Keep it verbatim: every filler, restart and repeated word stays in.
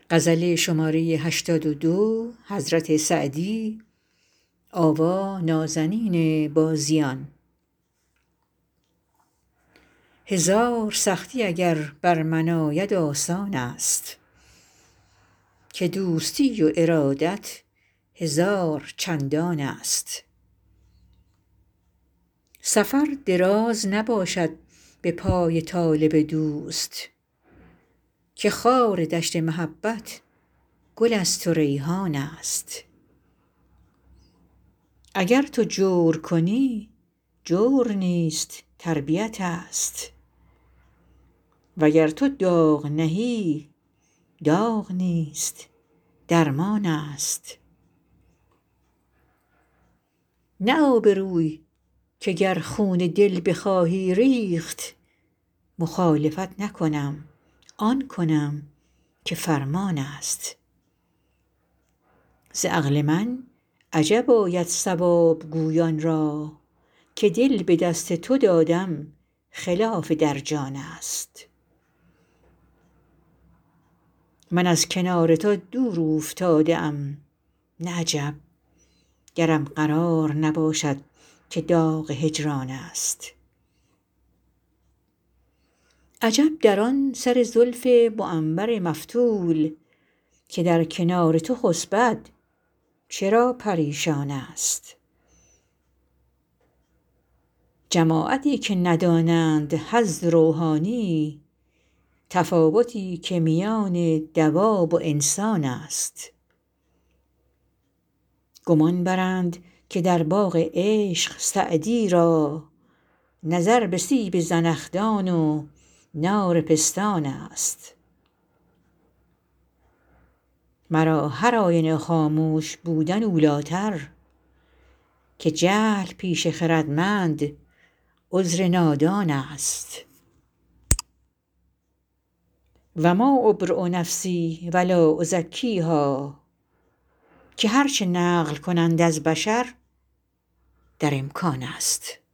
هزار سختی اگر بر من آید آسان است که دوستی و ارادت هزار چندان است. سفر دراز نباشد به پای طالب دوست که خار دشت محبت گل است و ریحان است. اگر تو جور کنی جور نیست تربیت است وگر تو داغ نهی داغ نیست درمان است. نه آبروی که گر خون دل بخواهی ریخت مخالفت نکنم آن کنم که فرمان است. ز عقل من عجب آید صواب گویان را که دل به دست تو دادم خلاف در جان است. من از کنار تو دور اوفتاده ام نه عجب گرم قرار نباشد که داغ هجران است. عجب در آن سر زلف معنبر مفتول که در کنار تو خسبد چرا پریشان است. جماعتی که ندانند حظ روحانی تفاوتی که میان دواب و انسان است. گمان برند که در باغ عشق سعدی را نظر به سیب زنخدان و نار پستان است. مرا هر آینه خاموش بودن اولیتر که جهل پیش خردمند عذر نادان است. و ما أبرئ نفسی و لا أزکیها که هر چه نقل کنند از بشر در امکان است.